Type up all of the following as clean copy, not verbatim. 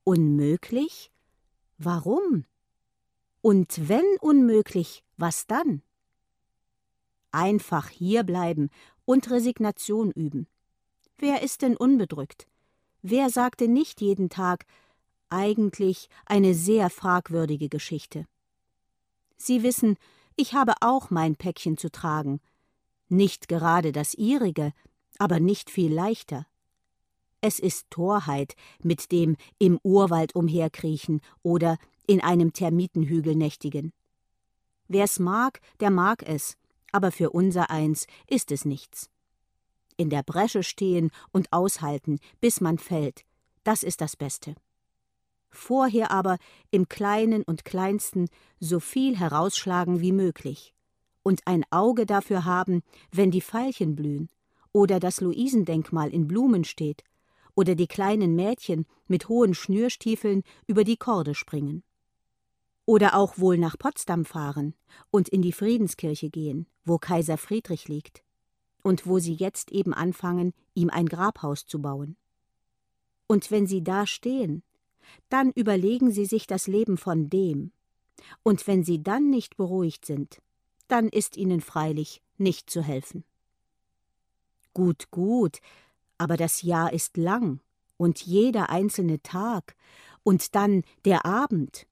Unmöglich? Warum? Und wenn unmöglich, was dann? Einfach hierbleiben und Resignation üben. Wer ist denn unbedrückt? Wer sagte nicht jeden Tag, eigentlich eine sehr fragwürdige Geschichte? Sie wissen, ich habe auch mein Päckchen zu tragen. Nicht gerade das Ihrige, aber nicht viel leichter. Es ist Torheit mit dem im Urwald umherkriechen oder in einem Termitenhügel nächtigen. Wer's mag, der mag es, aber für unsereins ist es nichts. In der Bresche stehen und aushalten, bis man fällt, das ist das Beste. Vorher aber im Kleinen und Kleinsten so viel herausschlagen wie möglich und ein Auge dafür haben, wenn die Veilchen blühen oder das Luisendenkmal in Blumen steht oder die kleinen Mädchen mit hohen Schnürstiefeln über die Korde springen. Oder auch wohl nach Potsdam fahren und in die Friedenskirche gehen, wo Kaiser Friedrich liegt und wo sie jetzt eben anfangen, ihm ein Grabhaus zu bauen. Und wenn sie da stehen, dann überlegen sie sich das Leben von dem. Und wenn sie dann nicht beruhigt sind, dann ist ihnen freilich nicht zu helfen. Gut, aber das Jahr ist lang und jeder einzelne Tag und dann der Abend.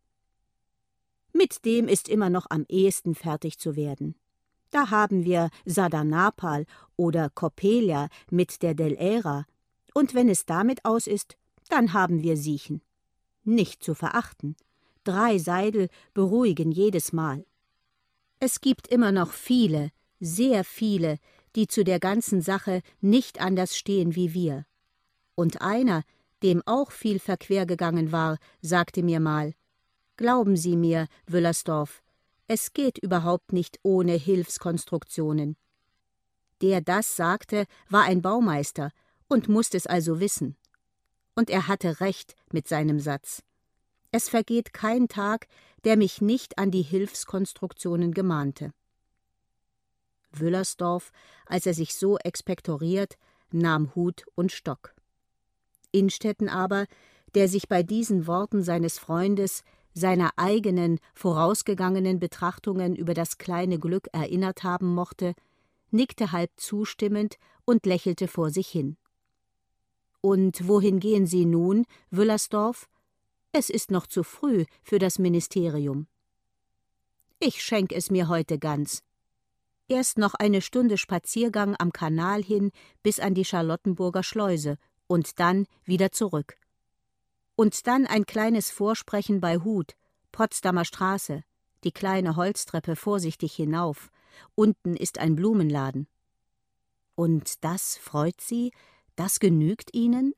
Mit dem ist immer noch am ehesten fertig zu werden. Da haben wir Sardanapal oder Coppelia mit der Dell'Era, und wenn es damit aus ist, dann haben wir Siechen. Nicht zu verachten. 3 Seidel beruhigen jedes Mal. Es gibt immer noch viele, sehr viele, die zu der ganzen Sache nicht anders stehen wie wir. Und einer, dem auch viel verquer gegangen war, sagte mir mal: Glauben Sie mir, Wüllersdorf, es geht überhaupt nicht ohne Hilfskonstruktionen. Der das sagte, war ein Baumeister und musste es also wissen. Und er hatte recht mit seinem Satz. Es vergeht kein Tag, der mich nicht an die Hilfskonstruktionen gemahnte. Wüllersdorf, als er sich so expektoriert, nahm Hut und Stock. Innstetten aber, der sich bei diesen Worten seines Freundes seiner eigenen, vorausgegangenen Betrachtungen über das kleine Glück erinnert haben mochte, nickte halb zustimmend und lächelte vor sich hin. »Und wohin gehen Sie nun, Wüllersdorf? Es ist noch zu früh für das Ministerium.« »Ich schenk es mir heute ganz. Erst noch eine Stunde Spaziergang am Kanal hin bis an die Charlottenburger Schleuse und dann wieder zurück. Und dann ein kleines Vorsprechen bei Huth, Potsdamer Straße, die kleine Holztreppe vorsichtig hinauf. Unten ist ein Blumenladen.« »Und das freut Sie? Das genügt Ihnen?«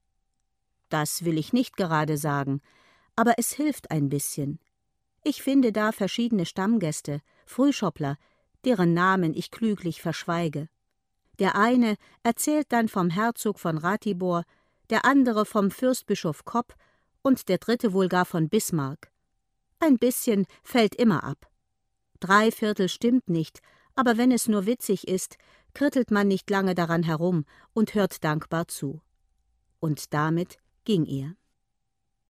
»Das will ich nicht gerade sagen, aber es hilft ein bisschen. Ich finde da verschiedene Stammgäste, Frühschoppler, deren Namen ich klüglich verschweige. Der eine erzählt dann vom Herzog von Ratibor, der andere vom Fürstbischof Kopp und der dritte wohl gar von Bismarck. Ein bisschen fällt immer ab. 3/4 stimmt nicht, aber wenn es nur witzig ist, krittelt man nicht lange daran herum und hört dankbar zu.« Und damit ging er.